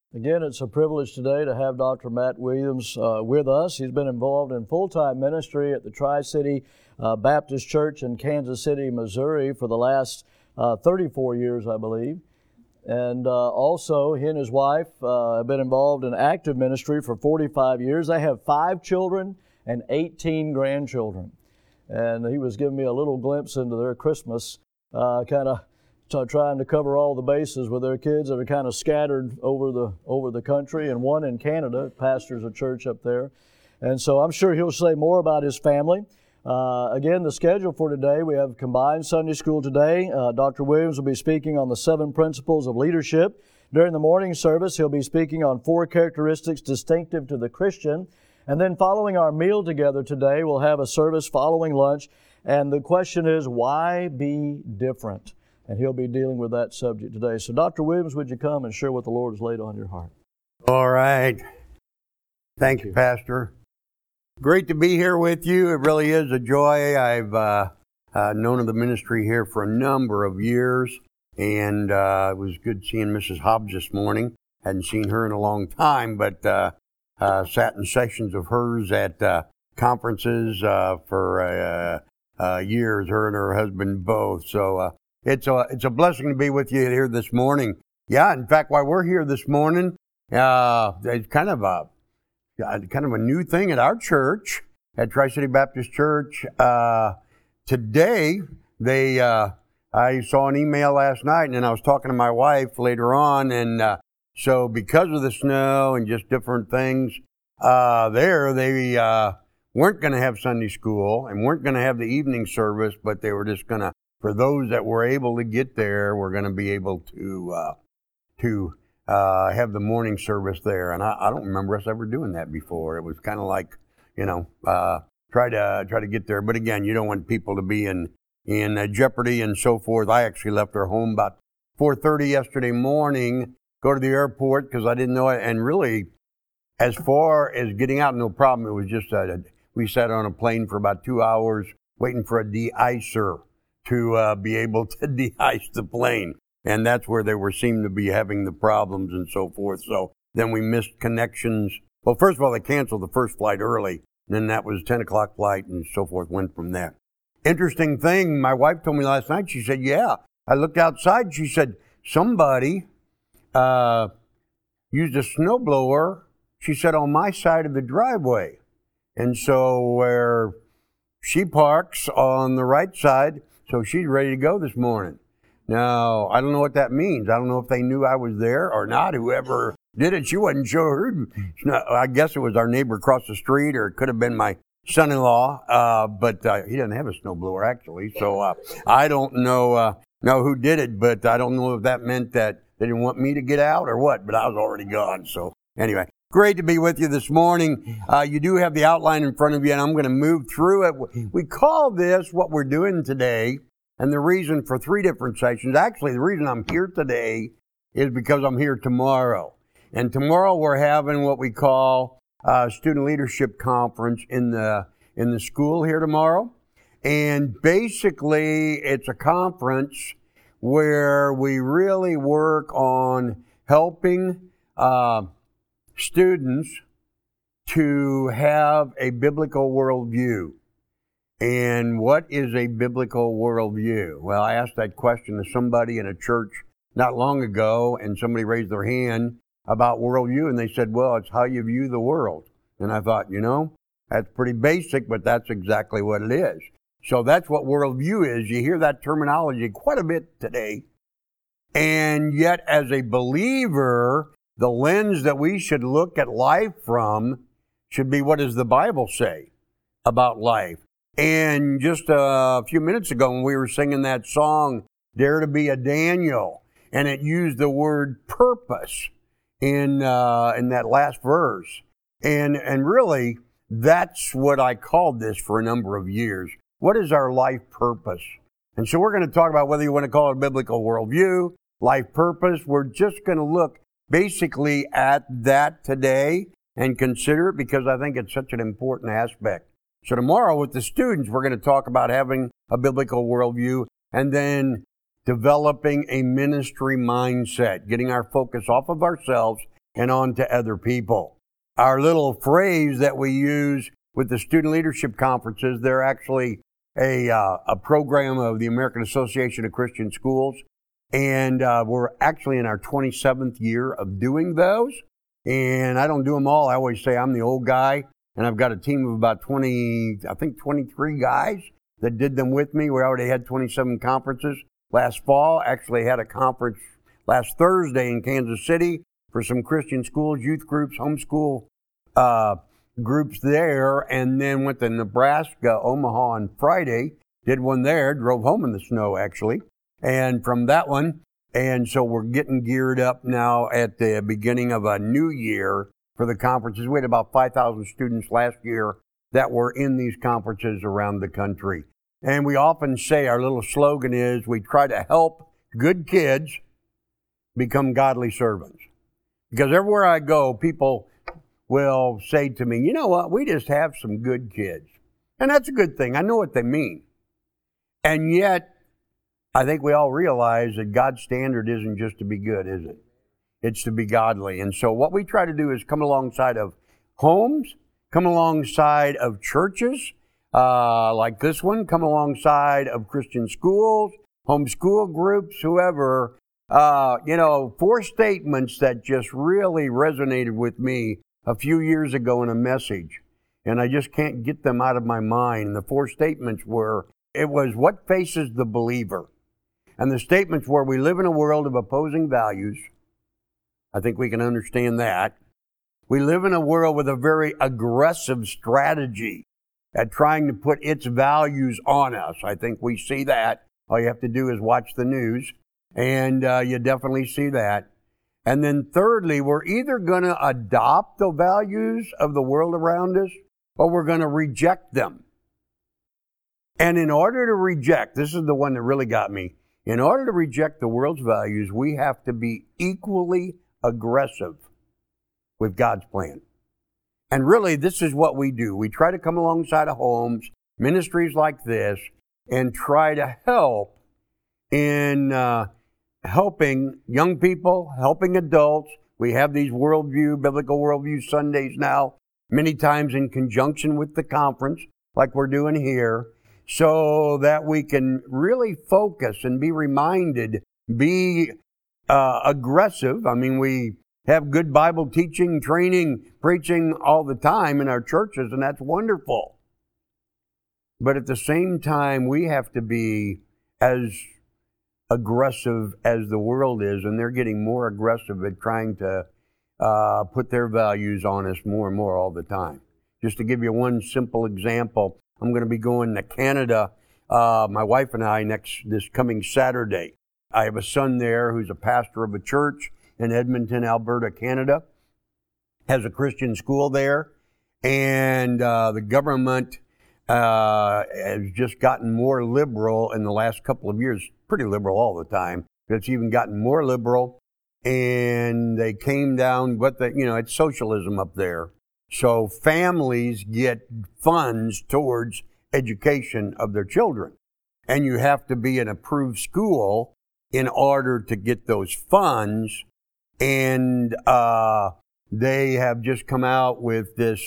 Again, it's a privilege today to have Dr. Matt Williams with us. He's been involved in full-time ministry at the Tri-City Baptist Church in Kansas City, Missouri for the last 34 years, I believe. And also, he and his wife have been involved in active ministry for 45 years. They have 5 children and 18 grandchildren. And he was giving me a little glimpse into their Christmas, kind of trying to cover all the bases with their kids that are kind of scattered over the country, and one in Canada, pastors a church up there. And so I'm sure he'll say more about his family. Again, the schedule for today, we have combined Sunday school today. Dr. Williams will be speaking on the 7 principles of leadership. During the morning service, he'll be speaking on 4 characteristics distinctive to the Christian. And then following our meal together today, we'll have a service following lunch. And the question is, why be different? And he'll be dealing with that subject today. So, Dr. Williams, would you come and share what the Lord has laid on your heart? All right. Thank you, Pastor. Great to be here with you. It really is a joy. I've known of the ministry here for a number of years, and it was good seeing Mrs. Hobbs this morning. Hadn't seen her in a long time, but sat in sessions of hers at conferences for years, her and her husband both. So it's a blessing to be with you here this morning. Yeah, in fact, while we're here this morning, it's kind of a new thing at our church, at Tri-City Baptist Church. Today, I saw an email last night, and then I was talking to my wife later on, and so because of the snow and just different things, they weren't going to have Sunday school and weren't going to have the evening service, but they were just going to, for those that were able to get there, we're going to be able to have the morning service there. And I don't remember us ever doing that before. It was kind of like, try to get there. But again, you don't want people to be in jeopardy and so forth. I actually left our home about 4:30 yesterday morning, go to the airport because I didn't know it. And really, as far as getting out, no problem. It was just we sat on a plane for about 2 hours waiting for a de-icer to be able to de-ice the plane. And that's where they seemed to be having the problems and so forth. So then we missed connections. Well, first of all, they canceled the first flight early. And then that was a 10 o'clock flight and so forth, went from there. Interesting thing, my wife told me last night, she said, yeah, I looked outside. She said, somebody used a snowblower, she said, on my side of the driveway. And so where she parks on the right side, so she's ready to go this morning. Now, I don't know what that means. I don't know if they knew I was there or not. Whoever did it, she wasn't sure. I guess it was our neighbor across the street, or it could have been my son-in-law, but he doesn't have a snowblower, actually. So I don't know who did it, but I don't know if that meant that they didn't want me to get out or what, but I was already gone. So anyway, great to be with you this morning. You do have the outline in front of you, and I'm going to move through it. We call this what we're doing today. And the reason for 3 different sessions, actually the reason I'm here today is because I'm here tomorrow. And tomorrow we're having what we call a student leadership conference in the school here tomorrow. And basically it's a conference where we really work on helping students to have a biblical worldview. And what is a biblical worldview? Well, I asked that question to somebody in a church not long ago, and somebody raised their hand about worldview, and they said, well, it's how you view the world. And I thought, that's pretty basic, but that's exactly what it is. So that's what worldview is. You hear that terminology quite a bit today. And yet, as a believer, the lens that we should look at life from should be, what does the Bible say about life? And just a few minutes ago when we were singing that song, Dare to be a Daniel, and it used the word purpose in that last verse. And really, that's what I called this for a number of years. What is our life purpose? And so we're going to talk about whether you want to call it a biblical worldview, life purpose. We're just going to look basically at that today and consider it because I think it's such an important aspect. So tomorrow with the students, we're going to talk about having a biblical worldview and then developing a ministry mindset, getting our focus off of ourselves and on to other people. Our little phrase that we use with the student leadership conferences, they're actually a program of the American Association of Christian Schools. And we're actually in our 27th year of doing those. And I don't do them all. I always say I'm the old guy. And I've got a team of about 23 guys that did them with me. We already had 27 conferences last fall. Actually had a conference last Thursday in Kansas City for some Christian schools, youth groups, homeschool groups there. And then went to Nebraska, Omaha on Friday. Did one there, drove home in the snow actually. And from that one, and so we're getting geared up now at the beginning of a new year for the conferences. We had about 5,000 students last year that were in these conferences around the country. And we often say, our little slogan is, we try to help good kids become godly servants. Because everywhere I go, people will say to me, you know what, we just have some good kids. And that's a good thing. I know what they mean. And yet, I think we all realize that God's standard isn't just to be good, is it? It's to be godly. And so what we try to do is come alongside of homes, come alongside of churches like this one, come alongside of Christian schools, homeschool groups, whoever. 4 statements that just really resonated with me a few years ago in a message. And I just can't get them out of my mind. And the 4 statements were, it was what faces the believer. And the statements were, we live in a world of opposing values. I think we can understand that. We live in a world with a very aggressive strategy at trying to put its values on us. I think we see that. All you have to do is watch the news, and you definitely see that. And then thirdly, we're either going to adopt the values of the world around us, or we're going to reject them. And in order to reject, this is the one that really got me, in order to reject the world's values, we have to be equally aggressive with God's plan. And really, this is what we do. We try to come alongside of homes, ministries like this, and try to help in helping young people, helping adults. We have these biblical worldview Sundays now, many times in conjunction with the conference, like we're doing here, so that we can really focus and be reminded, be aggressive. I mean, we have good Bible teaching, training, preaching all the time in our churches, and that's wonderful. But at the same time, we have to be as aggressive as the world is, and they're getting more aggressive at trying to put their values on us more and more all the time. Just to give you one simple example, I'm going to be going to Canada, my wife and I, this coming Saturday. I have a son there who's a pastor of a church in Edmonton, Alberta, Canada, has a Christian school there, and the government has just gotten more liberal in the last couple of years, pretty liberal all the time, but it's even gotten more liberal, and they came down, it's socialism up there. So families get funds towards education of their children. And you have to be an approved school in order to get those funds. And they have just come out with this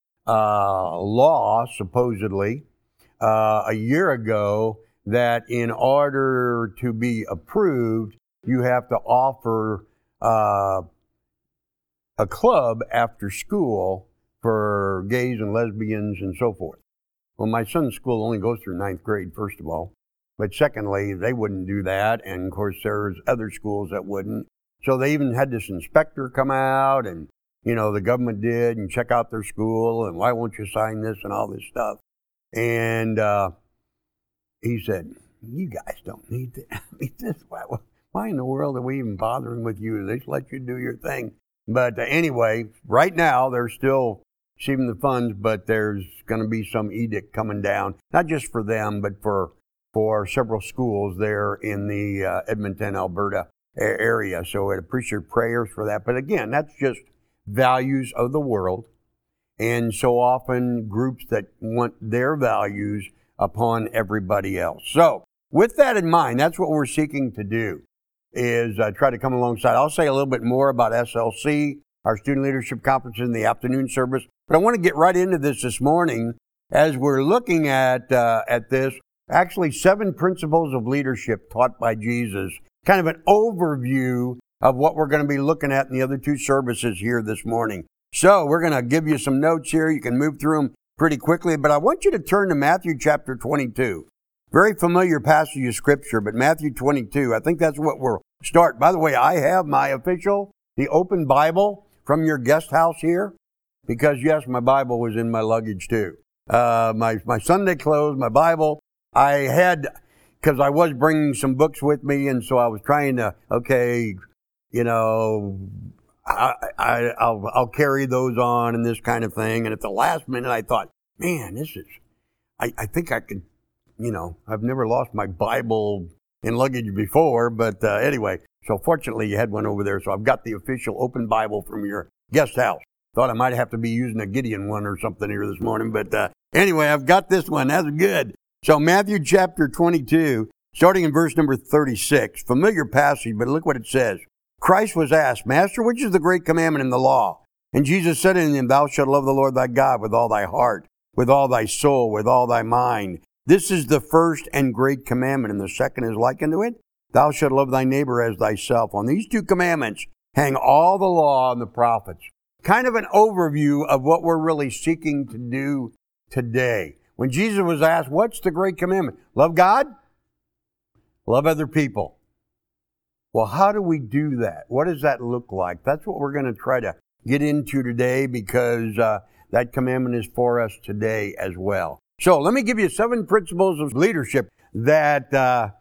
law, supposedly, a year ago, that in order to be approved, you have to offer a club after school for gays and lesbians and so forth. Well, my son's school only goes through 9th grade, first of all. But secondly, they wouldn't do that. And of course, there's other schools that wouldn't. So they even had this inspector come out and, the government did and check out their school and why won't you sign this and all this stuff. And he said, you guys don't need to. I mean, why in the world are we even bothering with you? They just let you do your thing. But anyway, right now, they're still receiving the funds, but there's going to be some edict coming down, not just for them, but for several schools there in the Edmonton, Alberta area. So I'd appreciate prayers for that. But again, that's just values of the world. And so often groups that want their values upon everybody else. So with that in mind, that's what we're seeking to do, is try to come alongside. I'll say a little bit more about SLC Our student leadership conference is in the afternoon service. But I want to get right into this morning as we're looking at this. Actually, 7 principles of leadership taught by Jesus. Kind of an overview of what we're going to be looking at in the other 2 services here this morning. So we're going to give you some notes here. You can move through them pretty quickly, but I want you to turn to Matthew chapter 22. Very familiar passage of Scripture, but Matthew 22, I think that's what we'll start. By the way, I have my official, the open Bible from your guest house here, because yes, my Bible was in my luggage too. My Sunday clothes, my Bible, I had, because I was bringing some books with me, and so I was trying to, I'll carry those on and this kind of thing. And at the last minute, I thought, man, I think I could, I've never lost my Bible in luggage before. But anyway, so fortunately you had one over there. So I've got the official open Bible from your guest house. Thought I might have to be using a Gideon one or something here this morning. But anyway, I've got this one. That's good. So Matthew chapter 22, starting in verse number 36. Familiar passage, but look what it says. Christ was asked, Master, which is the great commandment in the law? And Jesus said unto him, Thou shalt love the Lord thy God with all thy heart, with all thy soul, with all thy mind. This is the first and great commandment, and the second is like unto it. Thou shalt love thy neighbor as thyself. On these 2 commandments hang all the law and the prophets. Kind of an overview of what we're really seeking to do today. When Jesus was asked, what's the great commandment? Love God, love other people. Well, how do we do that? What does that look like? That's what we're going to try to get into today, because that commandment is for us today as well. So let me give you 7 principles of leadership that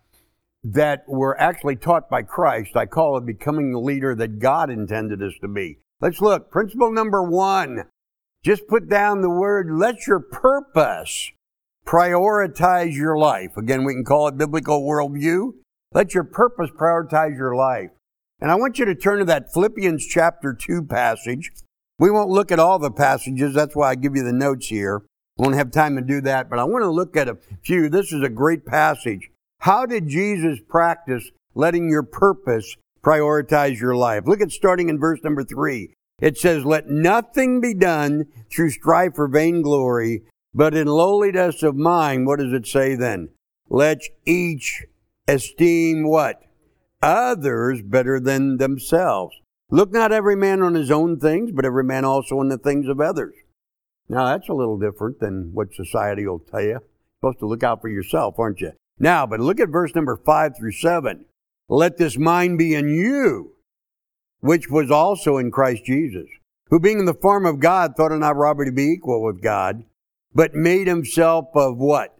were actually taught by Christ. I call it becoming the leader that God intended us to be. Let's look. Principle number 1. Just put down the word, let your purpose prioritize your life. Again, we can call it biblical worldview. Let your purpose prioritize your life. And I want you to turn to that Philippians chapter 2 passage. We won't look at all the passages. That's why I give you the notes here. Won't have time to do that, but I want to look at a few. This is a great passage. How did Jesus practice letting your purpose prioritize your life? Look at starting in verse number 3. It says, Let nothing be done through strife or vainglory, but in lowliness of mind. What does it say then? Let each esteem what? Others better than themselves. Look not every man on his own things, but every man also on the things of others. Now, that's a little different than what society will tell you. You're supposed to look out for yourself, aren't you? Now, but look at verse number 5 through 7. Let this mind be in you, which was also in Christ Jesus, who being in the form of God thought it not robbery to be equal with God, but made himself of what?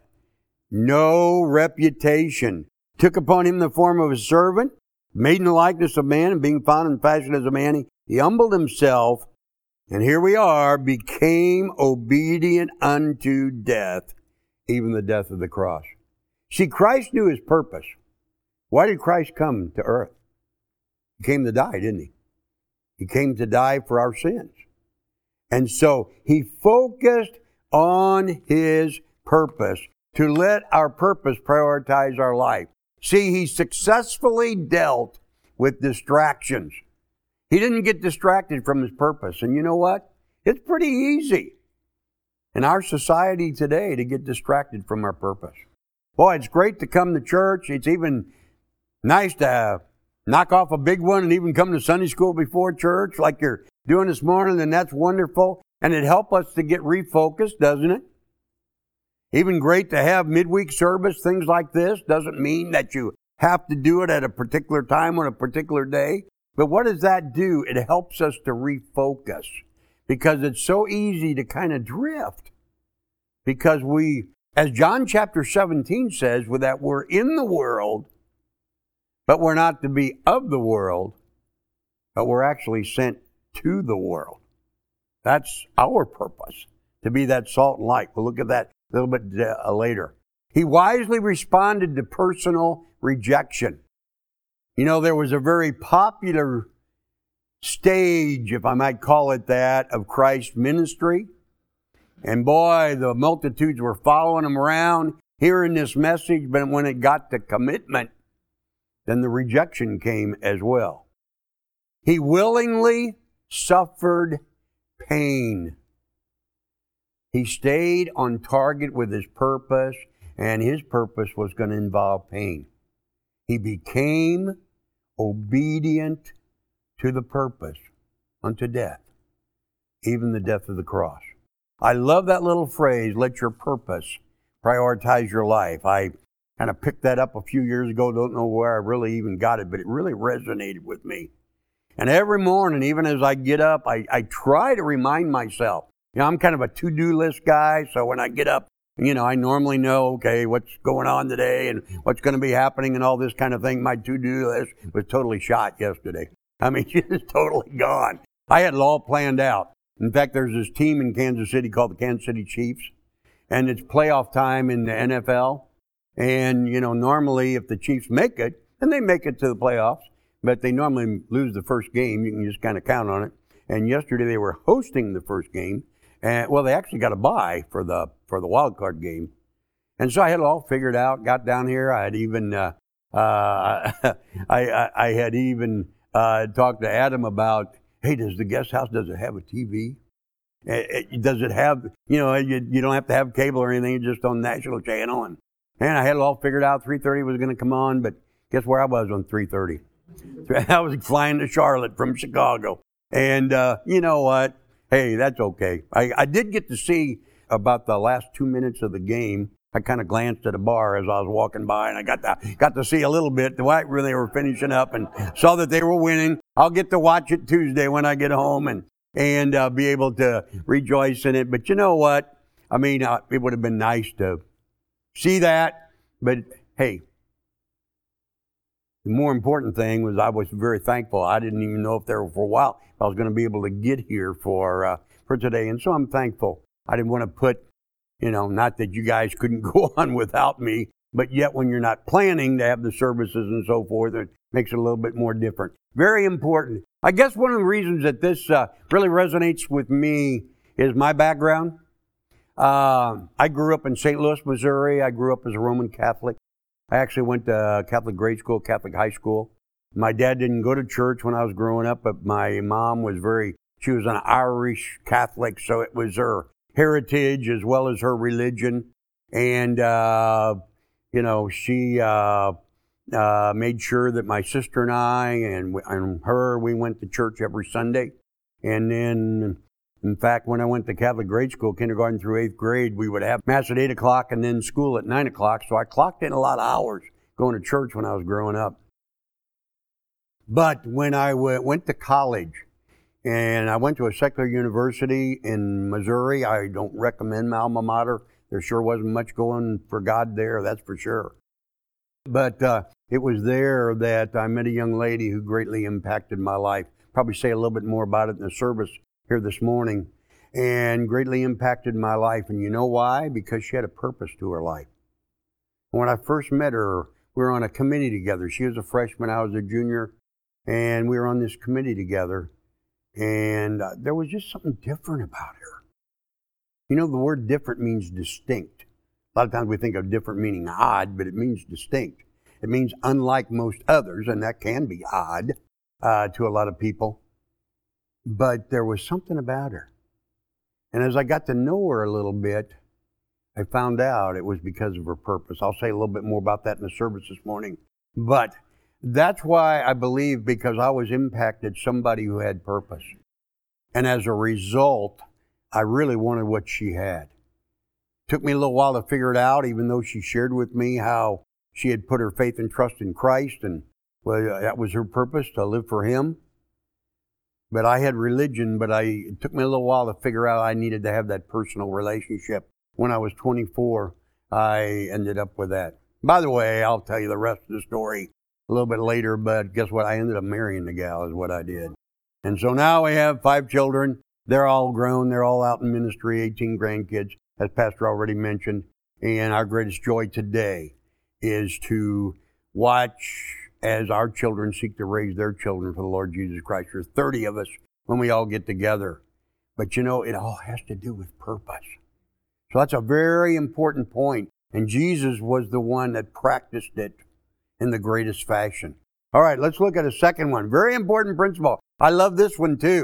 No reputation. Took upon him the form of a servant, made in the likeness of man, and being found in fashion as a man, he humbled himself, and here we are, became obedient unto death, even the death of the cross. See, Christ knew his purpose. Why did Christ come to earth? He came to die, didn't he? He came to die for our sins. And so he focused on his purpose, to let our purpose prioritize our life. See, he successfully dealt with distractions. He didn't get distracted from his purpose. And you know what? It's pretty easy in our society today to get distracted from our purpose. Boy, it's great to come to church. It's even nice to knock off a big one and even come to Sunday school before church like you're doing this morning, and that's wonderful. And it helps us to get refocused, doesn't it? Even great to have midweek service, things like this. Doesn't mean that you have to do it at a particular time on a particular day. But what does that do? It helps us to refocus, because it's so easy to kind of drift. Because we, as John chapter 17 says, with that we're in the world, but we're not to be of the world, but we're actually sent to the world. That's our purpose, to be that salt and light. We'll look at that a little bit later. He wisely responded to personal rejection. You know, there was a very popular stage, if I might call it that, of Christ's ministry. And boy, the multitudes were following him around, hearing this message, but when it got to commitment, then the rejection came as well. He willingly suffered pain. He stayed on target with his purpose, and his purpose was going to involve pain. He became obedient to the purpose unto death, even the death of the cross. I love that little phrase, let your purpose prioritize your life. I kind of picked that up a few years ago, don't know where I really even got it, but it really resonated with me. And every morning, even as I get up, I try to remind myself. I'm kind of a to-do list guy, so when I get up, I normally know, okay, what's going on today and what's going to be happening and all this kind of thing. My to-do list was totally shot yesterday. It's totally gone. I had it all planned out. In fact, there's this team in Kansas City called the Kansas City Chiefs, and it's playoff time in the NFL. And, normally if the Chiefs make it, and they make it to the playoffs, but they normally lose the first game. You can just kind of count on it. And yesterday they were hosting the first game. And, they actually got a bye for the wild card game. And so I had it all figured out, got down here. I had even, I had even talked to Adam about, hey, does the guest house, does it have a TV? Does it have, you don't have to have cable or anything, just on national channel. And I had it all figured out. 3:30 was going to come on, but guess where I was on 3:30? I was flying to Charlotte from Chicago. And you know what? Hey, that's okay. I did get to see about the last 2 minutes of the game. I kind of glanced at a bar as I was walking by, and I got to see a little bit when they were finishing up, and saw that they were winning. I'll get to watch it Tuesday when I get home and be able to rejoice in it. But you know what? It would have been nice to see that. But hey, the more important thing was I was very thankful. I didn't even know if there for a while I was going to be able to get here for today, and so I'm thankful. I didn't want to put, not that you guys couldn't go on without me, but yet when you're not planning to have the services and so forth, it makes it a little bit more different. Very important. I guess one of the reasons that this really resonates with me is my background. I grew up in St. Louis, Missouri. I grew up as a Roman Catholic. I actually went to Catholic grade school, Catholic high school. My dad didn't go to church when I was growing up, but my mom was she was an Irish Catholic, so it was her heritage as well as her religion. And, she made sure that my sister and I and her, we went to church every Sunday. And then, in fact, when I went to Catholic grade school, kindergarten through 8th grade, we would have Mass at 8 o'clock and then school at 9 o'clock. So I clocked in a lot of hours going to church when I was growing up. But when I went to college, and I went to a secular university in Missouri, I don't recommend my alma mater. There sure wasn't much going for God there, that's for sure. But it was there that I met a young lady who greatly impacted my life. Probably say a little bit more about it in the service here this morning. And greatly impacted my life. And you know why? Because she had a purpose to her life. When I first met her, we were on a committee together. She was a freshman, I was a junior. And we were on this committee together. And there was just something different about her. The word different means distinct. A lot of times we think of different meaning odd, but it means distinct. It means unlike most others, and that can be odd to a lot of people. But there was something about her. And as I got to know her a little bit, I found out it was because of her purpose. I'll say a little bit more about that in the service this morning. But that's why I believe, because I was impacted somebody who had purpose. And as a result, I really wanted what she had. Took me a little while to figure it out, even though she shared with me how she had put her faith and trust in Christ, and that was her purpose, to live for Him. But I had religion, but it took me a little while to figure out I needed to have that personal relationship. When I was 24, I ended up with that. By the way, I'll tell you the rest of the story a little bit later, but guess what? I ended up marrying the gal is what I did. And so now we have 5 children. They're all grown. They're all out in ministry, 18 grandkids, as Pastor already mentioned. And our greatest joy today is to watch as our children seek to raise their children for the Lord Jesus Christ. There's 30 of us when we all get together. But it all has to do with purpose. So that's a very important point. And Jesus was the one that practiced it in the greatest fashion. All right, let's look at a second one. Very important principle. I love this one too.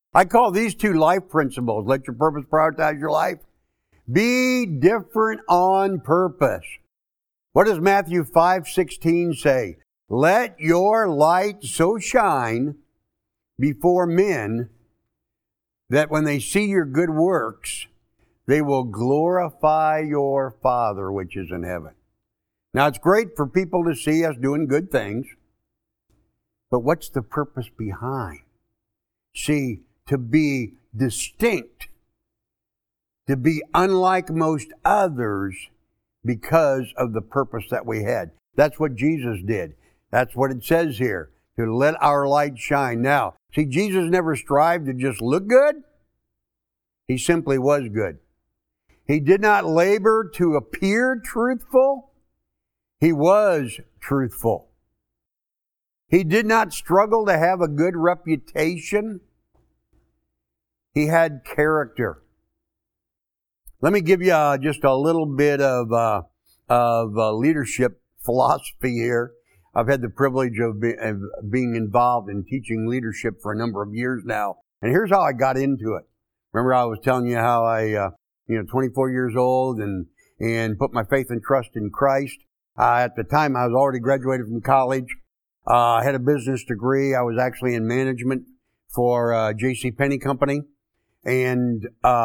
I call these two life principles. Let your purpose prioritize your life. Be different on purpose. What does Matthew 5:16 say? Let your light so shine before men that when they see your good works, they will glorify your Father which is in heaven. Now, it's great for people to see us doing good things, but what's the purpose behind? See, to be distinct, to be unlike most others because of the purpose that we had. That's what Jesus did. That's what it says here, to let our light shine. Now, see, Jesus never strived to just look good. He simply was good. He did not labor to appear truthful. He was truthful. He did not struggle to have a good reputation. He had character. Let me give you just a little bit of leadership philosophy here. I've had the privilege of being involved in teaching leadership for a number of years now. And here's how I got into it. Remember I was telling you how I, 24 years old and put my faith and trust in Christ. At the time, I was already graduated from college. I had a business degree. I was actually in management for J.C. Penney Company. And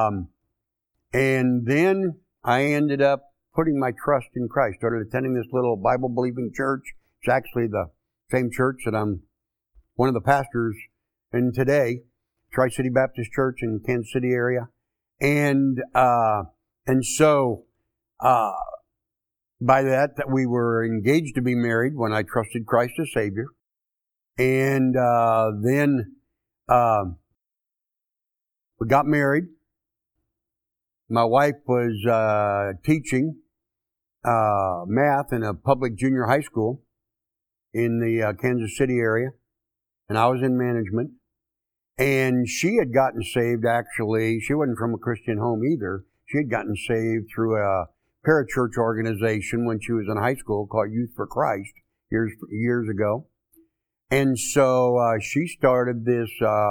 then I ended up putting my trust in Christ. Started attending this little Bible-believing church. It's actually the same church that I'm one of the pastors in today, Tri-City Baptist Church in Kansas City area. And so by that we were engaged to be married when I trusted Christ as Savior. And then we got married. My wife was teaching math in a public junior high school in the Kansas City area, and I was in management. And she had gotten saved, actually. She wasn't from a Christian home either. She had gotten saved through a parachurch organization when she was in high school called Youth for Christ years ago. And so she started this,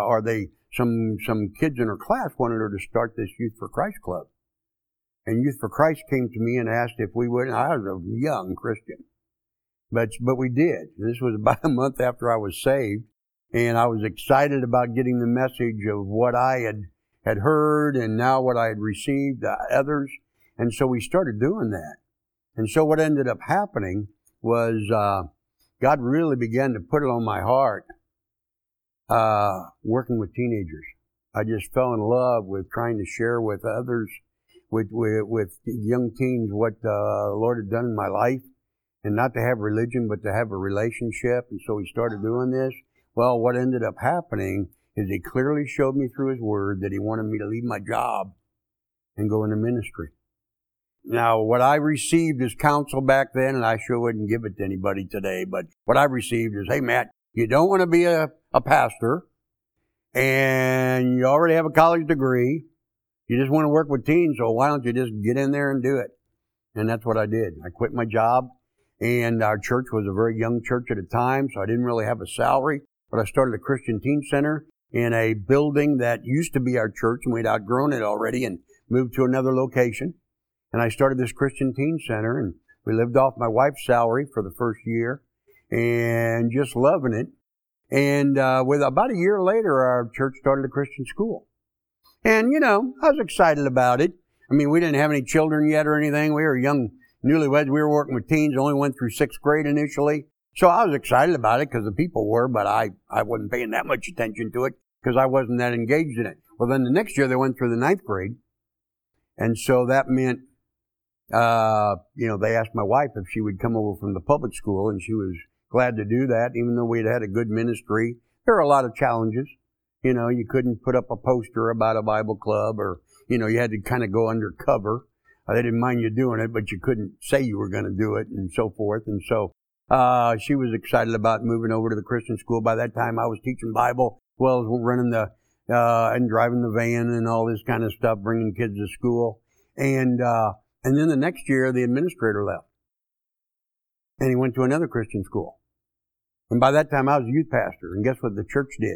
some kids in her class wanted her to start this Youth for Christ club. And Youth for Christ came to me and asked if we would. And I was a young Christian, but we did. This was about a month after I was saved, and I was excited about getting the message of what I had heard and now what I had received others. And so we started doing that. And so what ended up happening was God really began to put it on my heart working with teenagers. I just fell in love with trying to share with others, with young teens, what the Lord had done in my life, and not to have religion, but to have a relationship. And so we started doing this. Well, what ended up happening is He clearly showed me through His Word that He wanted me to leave my job and go into ministry. Now, what I received as counsel back then, and I sure wouldn't give it to anybody today, but what I received is, hey, Matt, you don't want to be a pastor, and you already have a college degree. You just want to work with teens, so why don't you just get in there and do it? And that's what I did. I quit my job, and our church was a very young church at the time, so I didn't really have a salary, but I started a Christian Teen Center in a building that used to be our church, and we'd outgrown it already and moved to another location. And I started this Christian Teen Center, and we lived off my wife's salary for the first year and just loving it. And with about a year later, our church started a Christian school. And, I was excited about it. I mean, we didn't have any children yet or anything. We were young newlyweds. We were working with teens, only went through 6th grade initially. So I was excited about it because the people were, but I wasn't paying that much attention to it because I wasn't that engaged in it. Well, then the next year they went through the 9th grade. And so that meant, they asked my wife if she would come over from the public school, and she was glad to do that, even though we'd had a good ministry. There were a lot of challenges. You couldn't put up a poster about a Bible club, or, you had to kind of go undercover. They didn't mind you doing it, but you couldn't say you were going to do it, and so forth. And so she was excited about moving over to the Christian school. By that time, I was teaching Bible, as well as running and driving the van and all this kind of stuff, bringing kids to school. And then the next year, the administrator left. And he went to another Christian school. And by that time, I was a youth pastor. And guess what the church did?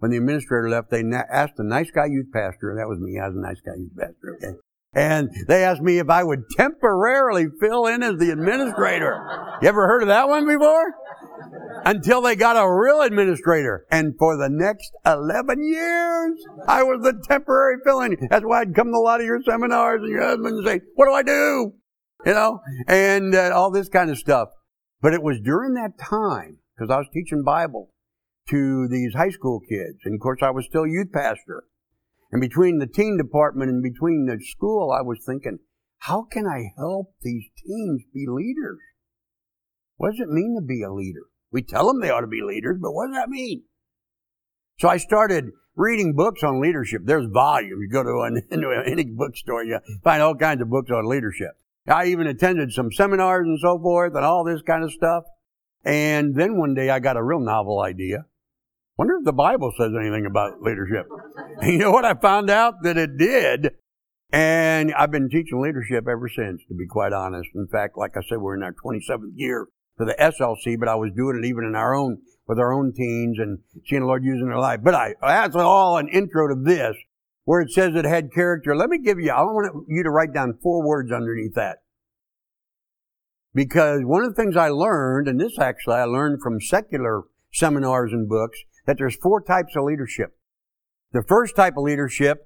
when the administrator left, they asked the nice guy youth pastor, that was me, I was a nice guy youth pastor, okay? And they asked me if I would temporarily fill in as the administrator. You ever heard of that one before? Until they got a real administrator. And for the next 11 years, I was the temporary fill-in. That's why I'd come to a lot of your seminars and your husband and say, what do I do? You know, and all this kind of stuff. But it was during that time, because I was teaching Bible to these high school kids. And of course, I was still youth pastor. And between the teen department and between the school, I was thinking, how can I help these teens be leaders? What does it mean to be a leader? We tell them they ought to be leaders, but what does that mean? So I started reading books on leadership. There's volumes. You go to any bookstore, you find all kinds of books on leadership. I even attended some seminars and so forth and all this kind of stuff. And then one day I got a real novel idea. Wonder if the Bible says anything about leadership. And you know what? I found out that it did. And I've been teaching leadership ever since, to be quite honest. In fact, like I said, we're in our 27th year for the SLC, but I was doing it even in with our own teens and seeing the Lord using their life. But that's all an intro to this, where it says it had character. Let me give you, I want you to write down 4 words underneath that. Because one of the things I learned, and this actually I learned from secular seminars and books, that there's 4 types of leadership. The first type of leadership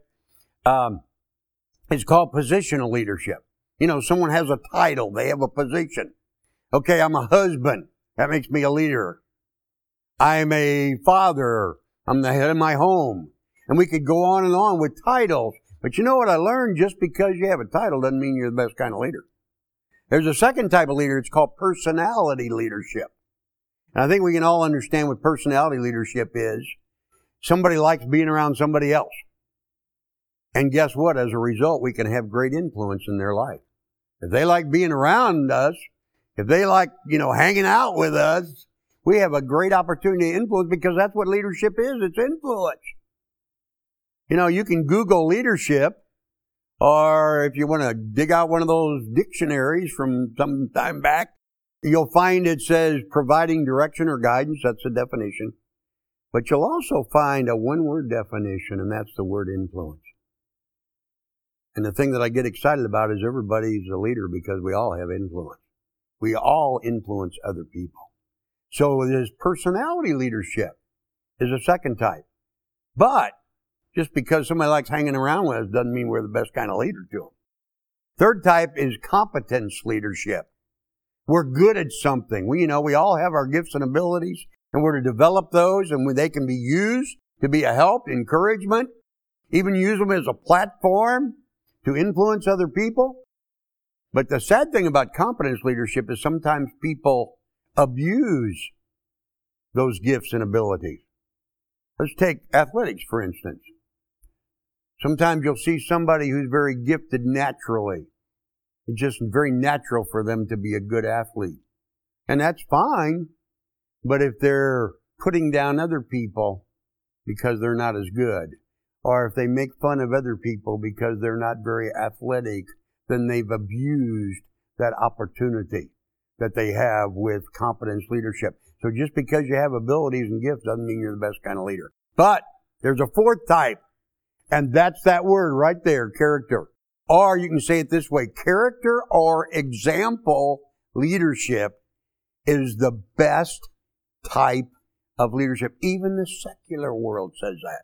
is called positional leadership. You know, someone has a title, they have a position. Okay, I'm a husband. That makes me a leader. I'm a father. I'm the head of my home. And we could go on and on with titles. But you know what I learned? Just because you have a title doesn't mean you're the best kind of leader. There's a second type of leader. It's called personality leadership. And I think we can all understand what personality leadership is. Somebody likes being around somebody else. And guess what? As a result, we can have great influence in their life. If they like being around us, if they like, hanging out with us, we have a great opportunity to influence, because that's what leadership is. It's influence. You can Google leadership, or if you want to dig out one of those dictionaries from some time back, you'll find it says providing direction or guidance. That's the definition. But you'll also find a one-word definition, and that's the word influence. And the thing that I get excited about is everybody's a leader because we all have influence. We all influence other people. So there's personality leadership is a second type. But just because somebody likes hanging around with us doesn't mean we're the best kind of leader to them. Third type is competence leadership. We're good at something. We all have our gifts and abilities, and we're to develop those, and they can be used to be a help, encouragement, even use them as a platform to influence other people. But the sad thing about competence leadership is sometimes people abuse those gifts and abilities. Let's take athletics, for instance. Sometimes you'll see somebody who's very gifted naturally. It's just very natural for them to be a good athlete. And that's fine. But if they're putting down other people because they're not as good, or if they make fun of other people because they're not very athletic, then they've abused that opportunity that they have with competence leadership. So just because you have abilities and gifts doesn't mean you're the best kind of leader. But there's a fourth type, and that's that word right there, character. Or you can say it this way, character or example leadership is the best type of leadership. Even the secular world says that.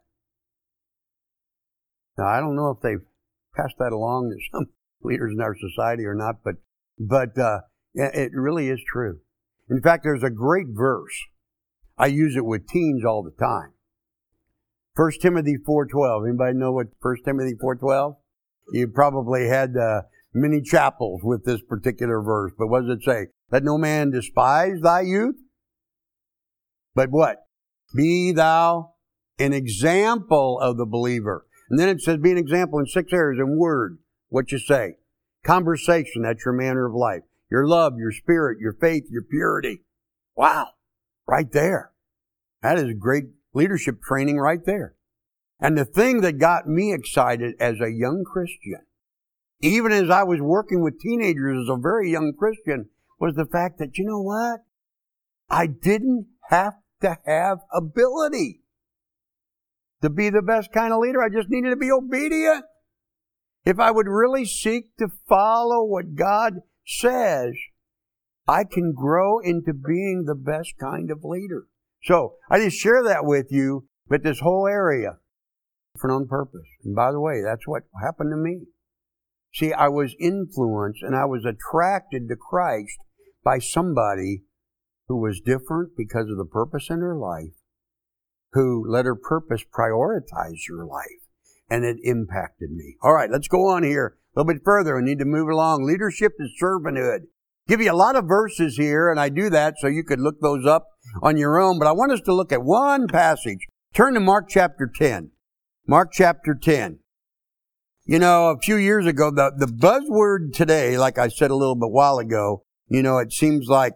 Now, I don't know if they've passed that along to some leaders in our society or not, but it really is true. In fact, there's a great verse. I use it with teens all the time. 1 Timothy 4:12. Anybody know what 1 Timothy 4:12? You probably had many chapels with this particular verse, but what does it say? Let no man despise thy youth, but what? Be thou an example of the believer. And then it says be an example in 6 areas. In word, what you say. Conversation, that's your manner of life. Your love, your spirit, your faith, your purity. Wow. Right there. That is great leadership training right there. And the thing that got me excited as a young Christian, even as I was working with teenagers as a very young Christian, was the fact that, you know what? I didn't have to have ability. to be the best kind of leader. I just needed to be obedient. If I would really seek to follow what God says, I can grow into being the best kind of leader. So I just share that with you, but this whole area, different on purpose. And by the way, that's what happened to me. See, I was influenced and I was attracted to Christ by somebody who was different because of the purpose in her life, who let her purpose prioritize your life. And it impacted me. All right, let's go on here a little bit further. We need to move along. Leadership is servanthood. Give you a lot of verses here, and I do that so you could look those up on your own. But I want us to look at one passage. Turn to Mark chapter 10. Mark chapter 10. You know, a few years ago, the buzzword today, like I said a little bit while ago, you know, it seems like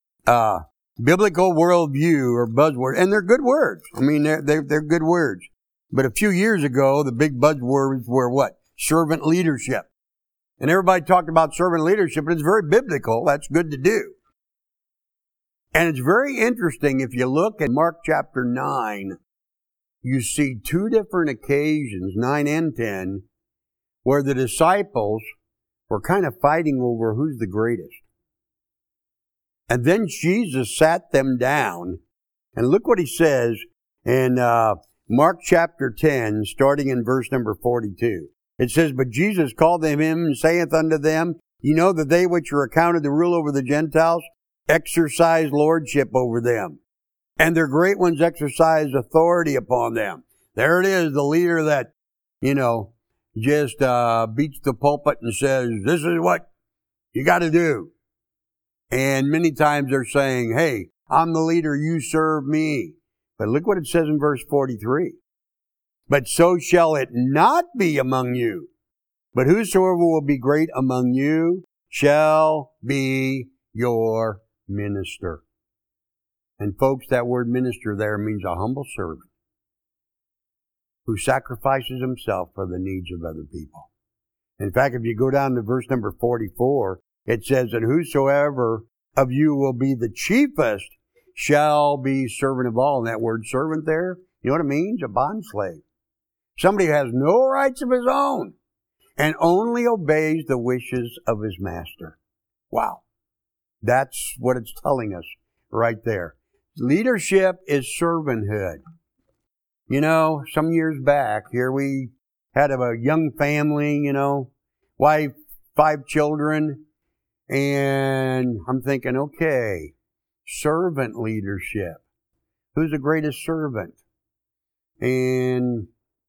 biblical worldview or buzzword, and they're good words. I mean, they're good words. But a few years ago, the big buzzwords were what? Servant leadership. And everybody talked about servant leadership, but it's very biblical. That's good to do. And it's very interesting. If you look at Mark chapter 9, you see two different occasions, 9 and 10, where the disciples were kind of fighting over who's the greatest. And then Jesus sat them down, and look what he says in Mark chapter 10, starting in verse number 42. It says, "But Jesus called them in and saith unto them, Ye know that they which are accounted to rule over the Gentiles exercise lordship over them, and their great ones exercise authority upon them." There it is, the leader that, you know, just beats the pulpit and says, this is what you got to do. And many times they're saying, hey, I'm the leader, you serve me. But look what it says in verse 43. "But so shall it not be among you. But whosoever will be great among you shall be your minister." And folks, that word minister there means a humble servant who sacrifices himself for the needs of other people. In fact, if you go down to verse number 44, it says, "And whosoever of you will be the chiefest shall be servant of all." And that word servant there, you know what it means? A bondslave. Somebody who has no rights of his own and only obeys the wishes of his master. Wow. That's what it's telling us right there. Leadership is servanthood. You know, some years back, here we had a young family, you know, wife, 5 children, and I'm thinking, okay, servant leadership. Who's the greatest servant? And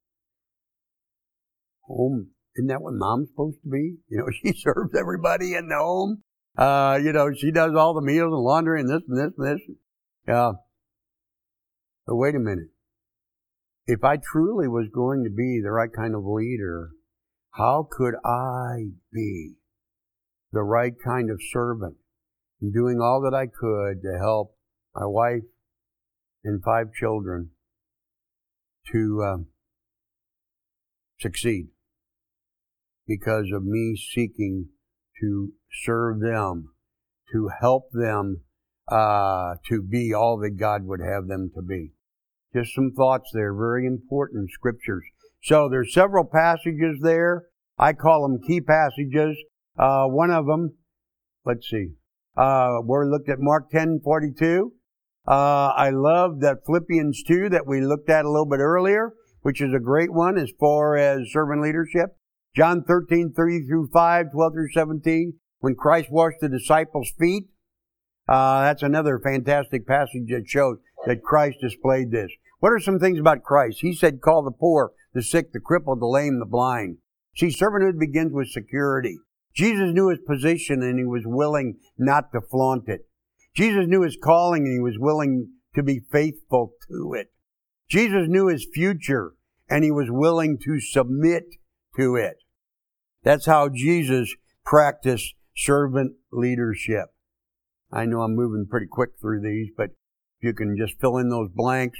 home, isn't that what mom's supposed to be? You know, she serves everybody in the home. You know, she does all the meals and laundry and this and this and this. But wait a minute. If I truly was going to be the right kind of leader, how could I be the right kind of servant in doing all that I could to help my wife and 5 children to succeed because of me seeking to serve them, to help them to be all that God would have them to be. Just some thoughts there, very important scriptures. So there's several passages there. I call them key passages. One of them, let's see, we looked at Mark 10:42. I love that Philippians 2 that we looked at a little bit earlier, which is a great one as far as servant leadership. John 13:3-5, 12-17, when Christ washed the disciples' feet. That's another fantastic passage that shows that Christ displayed this. What are some things about Christ? He said, call the poor, the sick, the crippled, the lame, the blind. See, servanthood begins with security. Jesus knew his position and he was willing not to flaunt it. Jesus knew his calling and he was willing to be faithful to it. Jesus knew his future and he was willing to submit to it. That's how Jesus practiced servant leadership. I know I'm moving pretty quick through these, but if you can just fill in those blanks.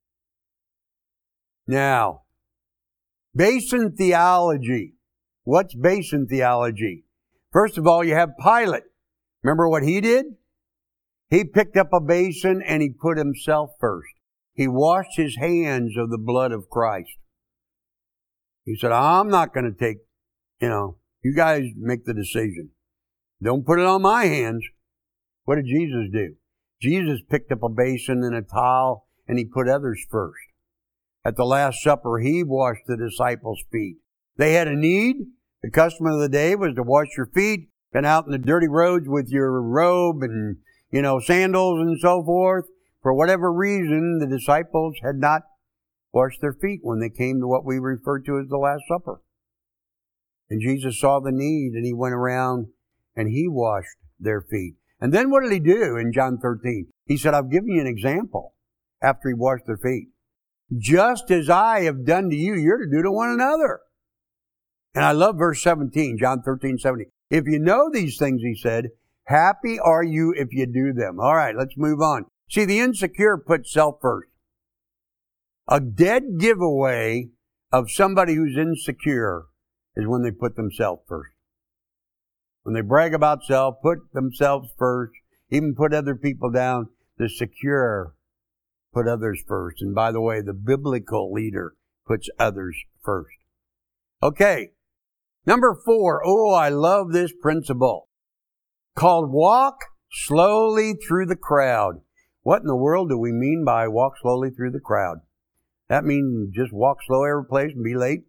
Now, Basin theology. What's basin theology? First of all, you have Pilate. Remember what he did? He picked up a basin and he put himself first. He washed his hands of the blood of Christ. He said, I'm not going to take, you guys make the decision. Don't put it on my hands. What did Jesus do? Jesus picked up a basin and a towel, and he put others first. At the Last Supper, he washed the disciples' feet. They had a need. The custom of the day was to wash your feet, been out in the dirty roads with your robe and, sandals and so forth. For whatever reason, the disciples had not washed their feet when they came to what we refer to as the Last Supper. And Jesus saw the need, and he went around and he washed their feet. And then what did he do in John 13? He said, I've given you an example after he washed their feet. Just as I have done to you, you're to do to one another. And I love verse 17, John 13:17. If you know these things, he said, happy are you if you do them. All right, let's move on. See, the insecure put self first. A dead giveaway of somebody who's insecure is when they put themselves first. When they brag about self, put themselves first, even put other people down. The secure put others first. And by the way, the biblical leader puts others first. Okay, number 4. Oh, I love this principle. Called walk slowly through the crowd. What in the world do we mean by walk slowly through the crowd? That means just walk slow every place and be late?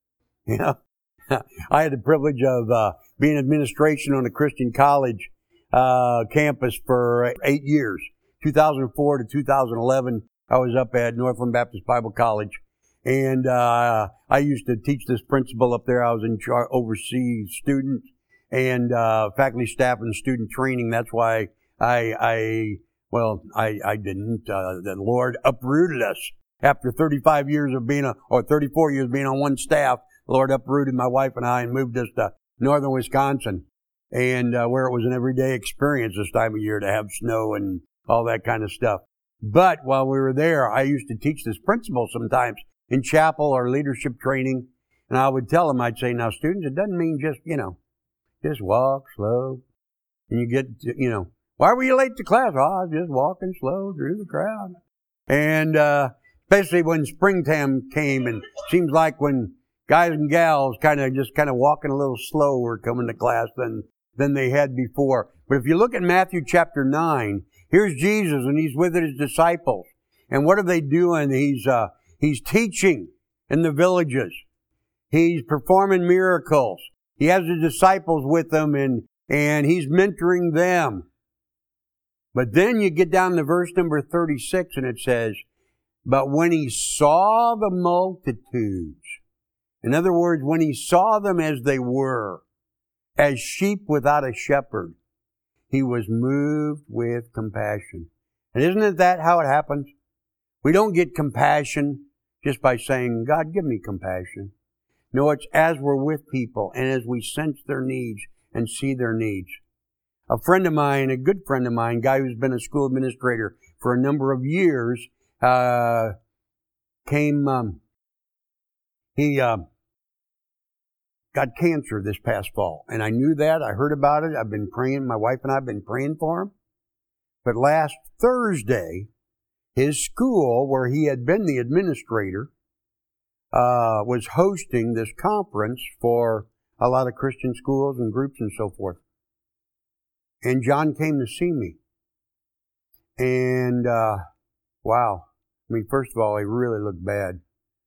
I had the privilege of being administration on a Christian college campus for 8 years. 2004 to 2011, I was up at Northland Baptist Bible College. And I used to teach this principle up there. I was in charge, oversee students and faculty, staff, and student training. That's why I didn't. The Lord uprooted us. After 35 years of being 34 years being on one staff, the Lord uprooted my wife and I and moved us to northern Wisconsin, and where it was an everyday experience this time of year to have snow and all that kind of stuff. But while we were there, I used to teach this principle sometimes in chapel or leadership training, and I would tell them, I'd say, now students, it doesn't mean just walk slow, and you get, why were you late to class? Oh, I was just walking slow through the crowd. And especially when springtime came, and it seems like when guys and gals kind of walking a little slower coming to class than they had before. But if you look at Matthew chapter 9, here's Jesus, and he's with his disciples. And what are they doing? He's teaching in the villages. He's performing miracles. He has the disciples with him, and he's mentoring them. But then you get down to verse number 36, and it says, but when he saw the multitudes, in other words, when he saw them as they were, as sheep without a shepherd, he was moved with compassion. And isn't it that how it happens? We don't get compassion just by saying, God, give me compassion. No, it's as we're with people and as we sense their needs and see their needs. A friend of mine, a good friend of mine, guy who's been a school administrator for a number of years, he got cancer this past fall. And I knew that. I heard about it. I've been praying. My wife and I have been praying for him. But last Thursday, his school, where he had been the administrator, was hosting this conference for a lot of Christian schools and groups and so forth. And John came to see me. And, wow. I mean, first of all, he really looked bad.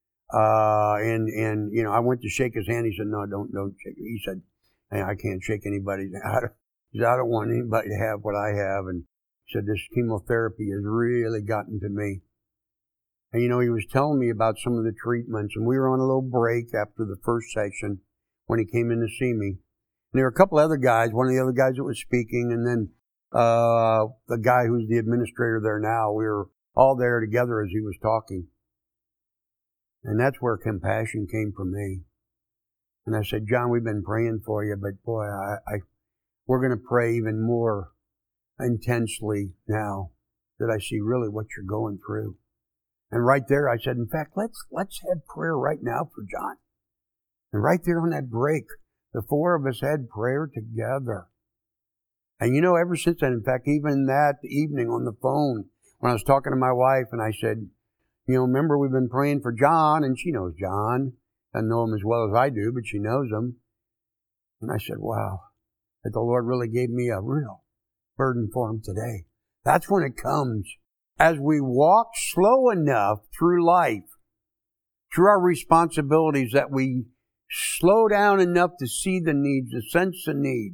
I went to shake his hand. He said, no, don't shake it. He said, hey, I can't shake anybody's hand. He said, I don't want anybody to have what I have. And he said, this chemotherapy has really gotten to me. And, he was telling me about some of the treatments. And we were on a little break after the first session when he came in to see me. And there were a couple other guys, one of the other guys that was speaking, and then the guy who's the administrator there now. We were all there together as he was talking. And that's where compassion came from me. And I said, John, we've been praying for you, but boy, we're going to pray even more intensely now that I see really what you're going through. And right there, I said, in fact, let's have prayer right now for John. And right there on that break, the four of us had prayer together. And ever since then, in fact, even that evening on the phone, when I was talking to my wife, and I said, Remember we've been praying for John, and she knows John. Doesn't know him as well as I do, but she knows him. And I said, wow, that the Lord really gave me a real burden for him today. That's when it comes. As we walk slow enough through life, through our responsibilities, that we slow down enough to see the needs, to sense the needs.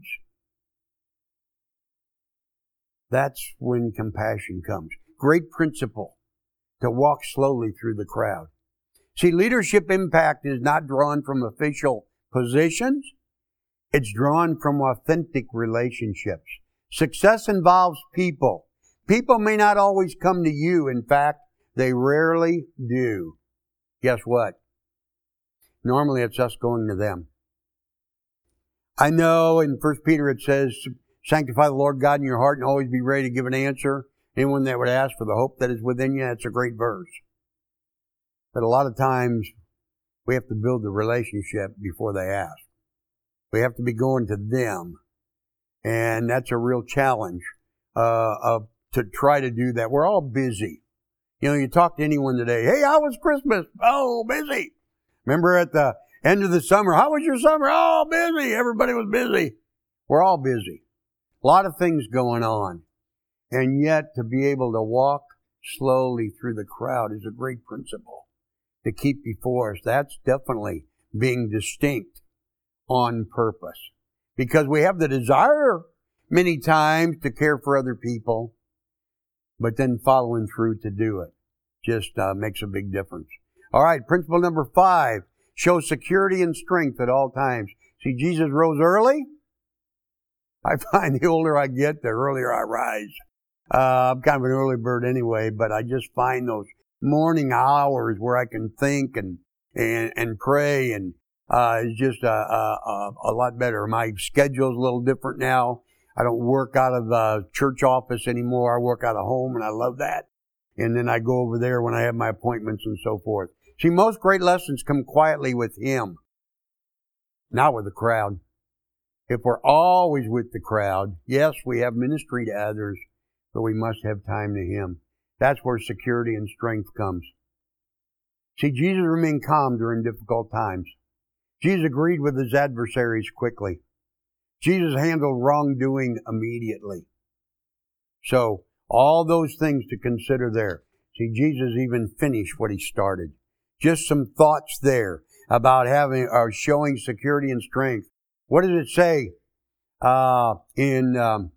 That's when compassion comes. Great principle to walk slowly through the crowd. See, leadership impact is not drawn from official positions. It's drawn from authentic relationships. Success involves people. People may not always come to you. In fact, they rarely do. Guess what? Normally it's us going to them. I know in 1 Peter it says, sanctify the Lord God in your heart and always be ready to give an answer. Anyone that would ask for the hope that is within you, that's a great verse. But a lot of times we have to build the relationship before they ask. We have to be going to them. And that's a real challenge to try to do that. We're all busy. You talk to anyone today, hey, how was Christmas? Oh, busy. Remember at the end of the summer, how was your summer? Oh, busy. Everybody was busy. We're all busy. A lot of things going on. And yet to be able to walk slowly through the crowd is a great principle to keep before us. That's definitely being distinct on purpose. Because we have the desire many times to care for other people, but then following through to do it just makes a big difference. All right, principle number 5, show security and strength at all times. See, Jesus rose early. I find the older I get, the earlier I rise. I'm kind of an early bird anyway, but I just find those morning hours where I can think and pray and is just a lot better. My schedule's a little different now. I don't work out of the church office anymore. I work out of home, and I love that. And then I go over there when I have my appointments and so forth. See, most great lessons come quietly with Him, not with the crowd. If we're always with the crowd, yes, we have ministry to others, but we must have time to Him. That's where security and strength comes. See, Jesus remained calm during difficult times. Jesus agreed with His adversaries quickly. Jesus handled wrongdoing immediately. So, all those things to consider there. See, Jesus even finished what He started. Just some thoughts there about showing security and strength. What does it say in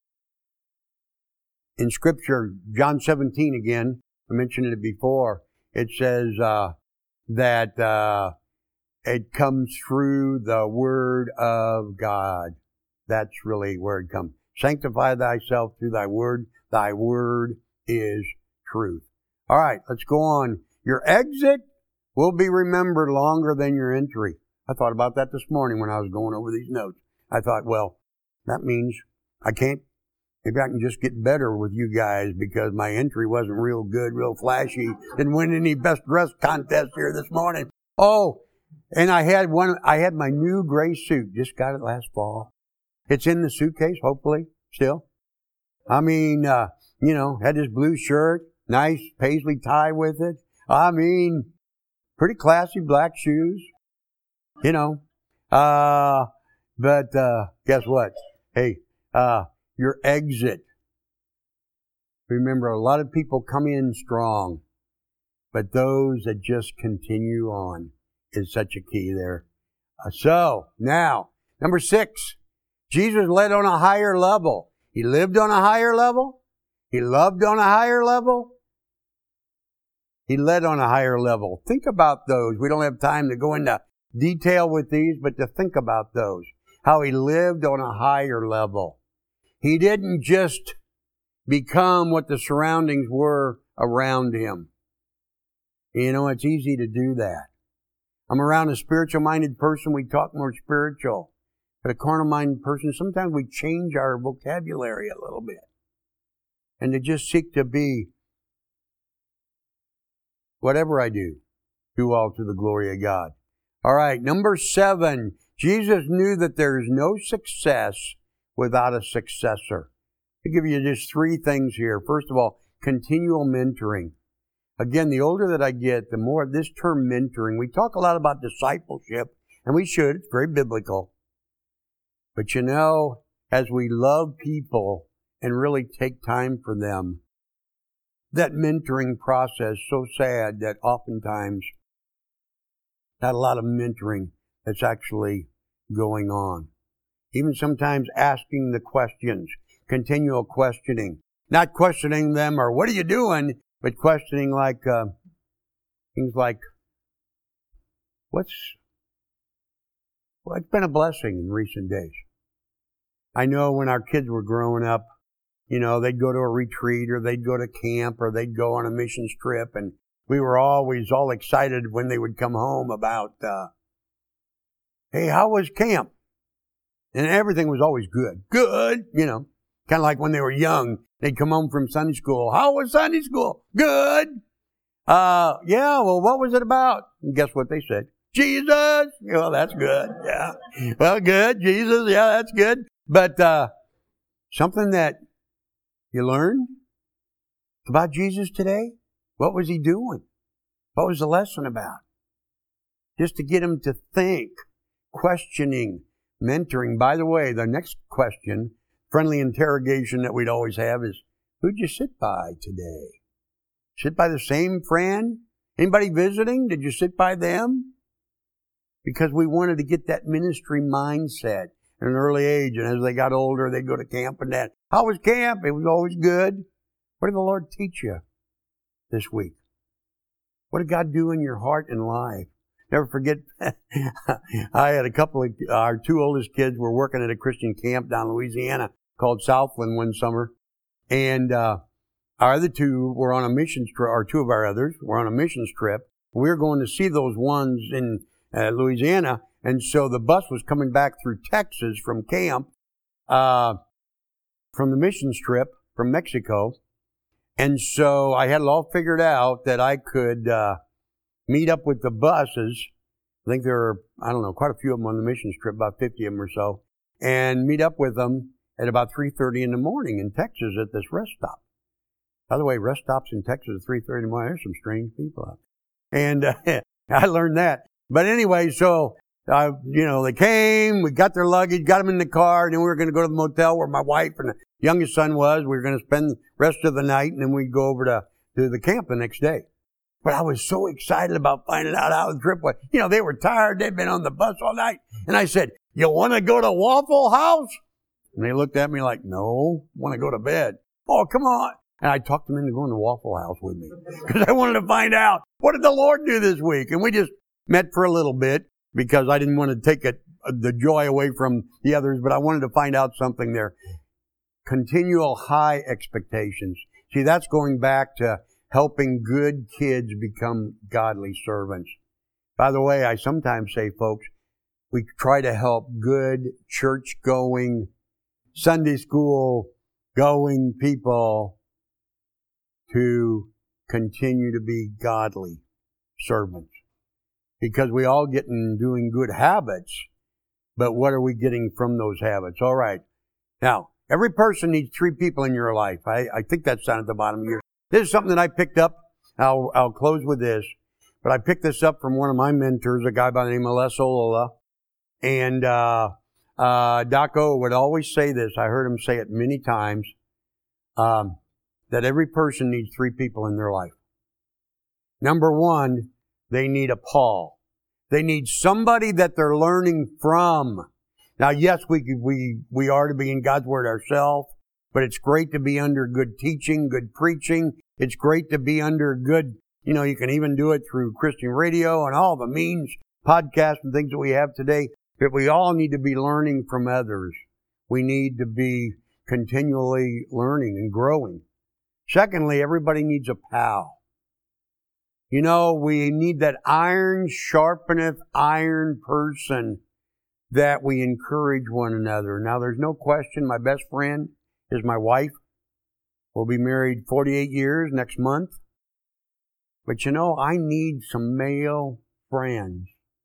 Scripture? John 17 again. I mentioned it before. It says that it comes through the Word of God. That's really where it comes. Sanctify thyself through thy word. Thy word is truth. All right, let's go on. Your exit will be remembered longer than your entry. I thought about that this morning when I was going over these notes. I thought, well, that means maybe I can just get better with you guys because my entry wasn't real good, real flashy. Didn't win any best dressed contest here this morning. Oh, and I had my new gray suit. Just got it last fall. It's in the suitcase, hopefully, still. I mean, had this blue shirt, nice paisley tie with it. I mean, pretty classy black shoes, But guess what? Hey, your exit. Remember, a lot of people come in strong, but those that just continue on is such a key there. So, now, number 6, Jesus led on a higher level. He lived on a higher level. He loved on a higher level. He led on a higher level. Think about those. We don't have time to go into detail with these, but to think about those. How He lived on a higher level. He didn't just become what the surroundings were around Him. It's easy to do that. I'm around a spiritual-minded person, we talk more spiritual. But a carnal-minded person, sometimes we change our vocabulary a little bit. And to just seek to be, whatever I do all to the glory of God. All right, number 7, Jesus knew that there is no success without a successor. I'll give you just 3 things here. First of all, continual mentoring. Again, the older that I get, the more this term mentoring, we talk a lot about discipleship, and we should, it's very biblical. But you know, as we love people and really take time for them, that mentoring process, so sad that oftentimes not a lot of mentoring that's actually going on. Even sometimes asking the questions, continual questioning. Not questioning them or what are you doing, but questioning like things like what's been a blessing in recent days. I know when our kids were growing up, you know, they'd go to a retreat or they'd go to camp or they'd go on a missions trip, and we were always all excited when they would come home about, hey, how was camp? And everything was always good. Good, you know, kind of like when they were young, they'd come home from Sunday school. How was Sunday school? Good. Yeah, well, what was it about? And guess what they said? Jesus. Well, that's good. Yeah. Well, good. Jesus. Yeah, that's good. But, something that you learned about Jesus today? What was he doing? What was the lesson about? Just to get them to think, questioning, mentoring. By the way, the next question, friendly interrogation that we'd always have is, who'd you sit by today? Sit by the same friend? Anybody visiting? Did you sit by them? Because we wanted to get that ministry mindset at an early age. And as they got older, they'd go to camp and that. How was camp? It was always good. What did the Lord teach you this week? What did God do in your heart and life? Never forget, I had our two oldest kids were working at a Christian camp down in Louisiana called Southland one summer. And our other two were on a missions trip, or two of our others were on a missions trip. We were going to see those ones in Louisiana. And so the bus was coming back through Texas from camp, from the missions trip from Mexico. And so I had it all figured out that I could meet up with the buses. I think there were, I don't know, quite a few of them on the missions trip, about 50 of them or so, and meet up with them at about 3:30 in the morning in Texas at this rest stop. By the way, rest stops in Texas at 3:30 in the morning, there's some strange people out there. And I learned that. But anyway, so, they came, we got their luggage, got them in the car, and then we were going to go to the motel where my wife and the youngest son was. We were going to spend the rest of the night, and then we'd go over to the camp the next day. But I was so excited about finding out how the trip was. You know, they were tired. They'd been on the bus all night. And I said, you want to go to Waffle House? And they looked at me like, no, want to go to bed. Oh, come on. And I talked them into going to Waffle House with me because I wanted to find out, what did the Lord do this week? And we just met for a little bit because I didn't want to take the joy away from the others, but I wanted to find out something there. Continual high expectations. See, that's going back to helping good kids become godly servants. By the way, I sometimes say, folks, we try to help good church-going, Sunday school-going people to continue to be godly servants. Because we all get in doing good habits, but what are we getting from those habits? All right. Now, every person needs 3 people in your life. I think that's down at the bottom of your. This is something that I picked up. I'll close with this. But I picked this up from one of my mentors, a guy by the name of Les Olola. And Daco would always say this. I heard him say it many times. That every person needs 3 people in their life. Number 1, they need a Paul. They need somebody that they're learning from. Now, yes, we are to be in God's Word ourselves, but it's great to be under good teaching, good preaching. It's great to be under good, you can even do it through Christian radio and all the means, podcasts and things that we have today. But we all need to be learning from others. We need to be continually learning and growing. Secondly, everybody needs a pal. We need that iron sharpeneth iron person that we encourage one another. Now, there's no question my best friend is my wife. We'll be married 48 years next month. But I need some male friends.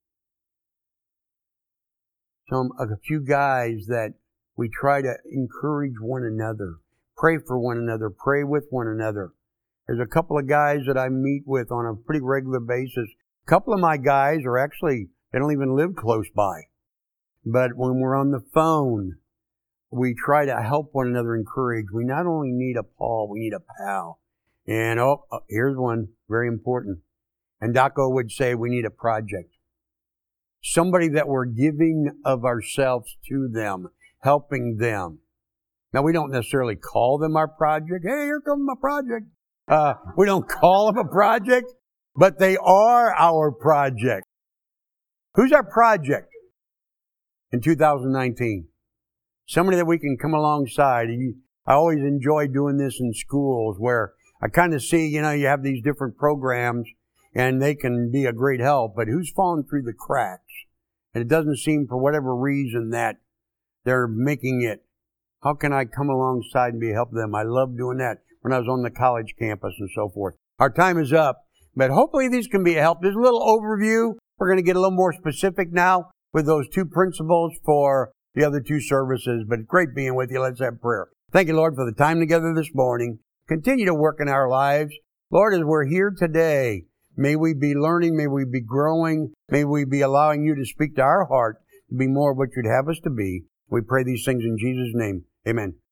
A few guys that we try to encourage one another, pray for one another, pray with one another. There's a couple of guys that I meet with on a pretty regular basis. A couple of my guys are actually, they don't even live close by. But when we're on the phone, we try to help one another, encourage. We not only need a Paul, we need a pal. And here's one, very important. And Daco would say we need a project. Somebody that we're giving of ourselves to them, helping them. Now, we don't necessarily call them our project. Hey, here comes my project. We don't call them a project, but they are our project. Who's our project in 2019? Somebody that we can come alongside. I always enjoy doing this in schools where I kind of see, you have these different programs and they can be a great help, but who's fallen through the cracks? And it doesn't seem for whatever reason that they're making it. How can I come alongside and be help them? I love doing that when I was on the college campus and so forth. Our time is up, but hopefully these can be a help. There's a little overview. We're going to get a little more specific now with those two principles for the other two services, but it's great being with you. Let's have prayer. Thank you, Lord, for the time together this morning. Continue to work in our lives. Lord, as we're here today, may we be learning, may we be growing, may we be allowing you to speak to our heart to be more of what you'd have us to be. We pray these things in Jesus' name. Amen.